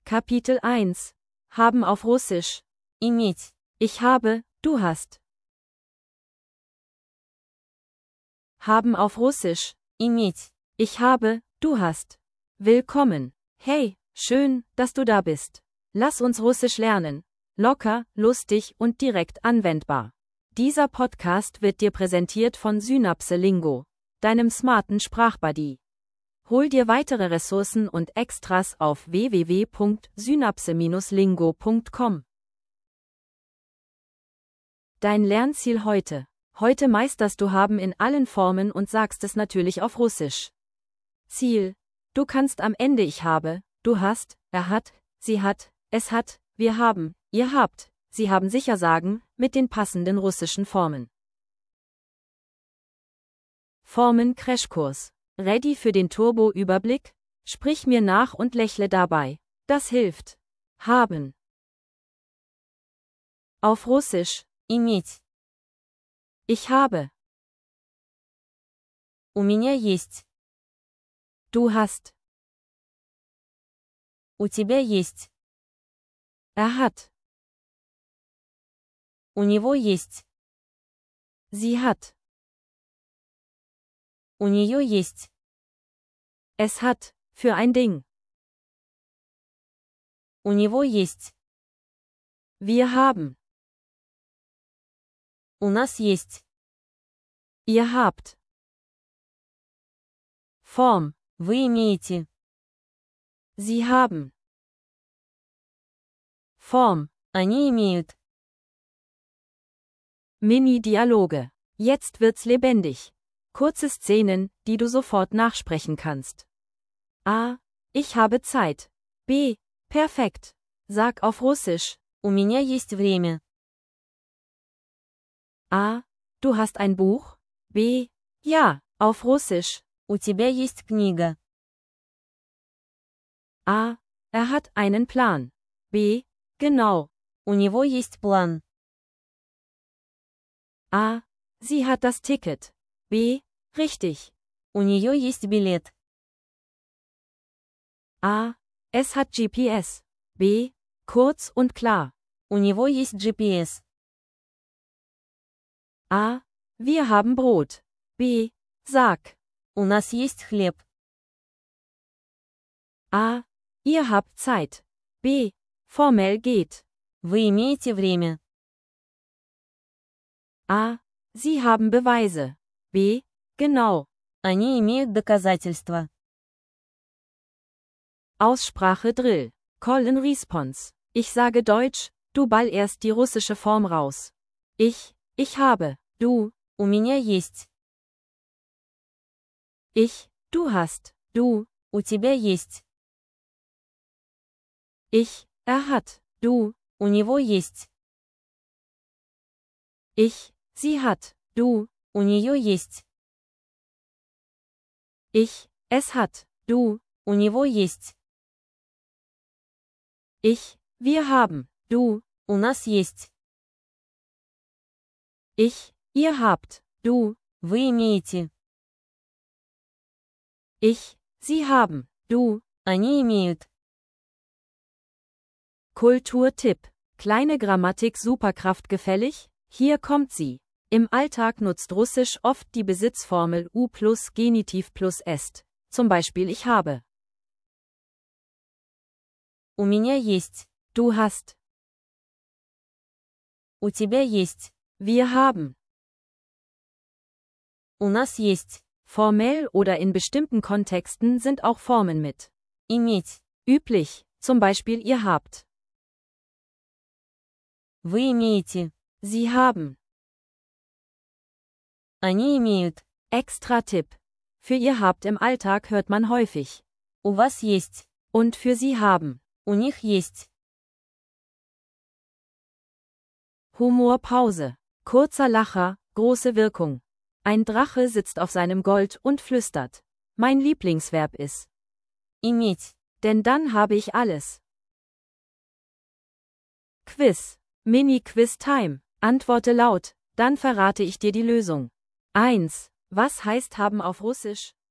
Kapitel 1. Haben auf Russisch. Иметь. Ich habe, du hast. Haben auf Russisch. Иметь. Ich habe, du hast. Willkommen. Hey, schön, dass du da bist. Lass uns Russisch lernen. Locker, lustig und direkt anwendbar. Dieser Podcast wird dir präsentiert von Synapse Lingo, deinem smarten Sprachbuddy. Hol dir weitere Ressourcen und Extras auf www.synapse-lingo.com. Dein Lernziel heute. Heute meisterst du haben in allen Formen und sagst es natürlich auf Russisch. Ziel. Du kannst am Ende ich habe, du hast, er hat, sie hat, es hat, wir haben, ihr habt, sie haben sicher sagen, mit den passenden russischen Formen. Formen-Crashkurs. Ready für den Turbo-Überblick? Sprich mir nach und lächle dabei. Das hilft. Haben. Auf Russisch. Иметь. Ich habe. У меня есть. Du hast. У тебя есть. Er hat. У него есть. Sie hat. У нее есть. Es hat. Für ein Ding. У него есть. Wir haben. У нас есть. Ihr habt. Form. Вы имеете. Sie haben. Form. Они имеют. Mini-Dialoge. Jetzt wird's lebendig. Kurze Szenen, die du sofort nachsprechen kannst. A. Ich habe Zeit. B. Perfekt. Sag auf Russisch. У меня есть время. A. Du hast ein Buch? B. Ja, auf Russisch. У тебя есть книга. A. Er hat einen Plan. B. Genau. У него есть план. A. Sie hat das Ticket. B. Richtig. У нее есть билет. A. Es hat GPS. B. Kurz und klar. У него есть GPS. A. Wir haben Brot. B. Sag. У нас есть хлеб. A. Ihr habt Zeit. B. Formell geht. Вы имеете время. A. Sie haben Beweise. B. Genau. Они имеют доказательства. Aussprache Drill. Call and Response. Ich sage Deutsch, du ball erst die russische Form raus. Ich habe, du, У меня есть. ich, du hast, du, У тебя есть. ich, er hat, du, У него есть. ich, sie hat, du, У нее есть. ich, es hat, du, У него есть. ich, wir haben, du, У нас есть. ich, ihr habt, du, Вы имеете. ich, sie haben, du. Они имеют. Kulturtipp. Kleine Grammatik Superkraft gefällig? Hier kommt sie. Im Alltag nutzt Russisch oft die Besitzformel U plus Genitiv plus est. Zum Beispiel ich habe. У меня есть. Du hast. У тебя есть. Wir haben. У нас есть. Formell oder in bestimmten Kontexten sind auch Formen mit. Иметь. Üblich, zum Beispiel ihr habt. Вы имеете. Sie haben. Они имеют. Extra-Tipp. Für ihr habt im Alltag hört man häufig. У вас есть. Und für sie haben. У них есть. Humorpause. Kurzer Lacher, große Wirkung. Ein Drache sitzt auf seinem Gold und flüstert. Mein Lieblingsverb ist. Иметь. Denn dann habe ich alles. Quiz. Mini-Quiz-Time. Antworte laut, dann verrate ich dir die Lösung. 1. Was heißt haben auf Russisch?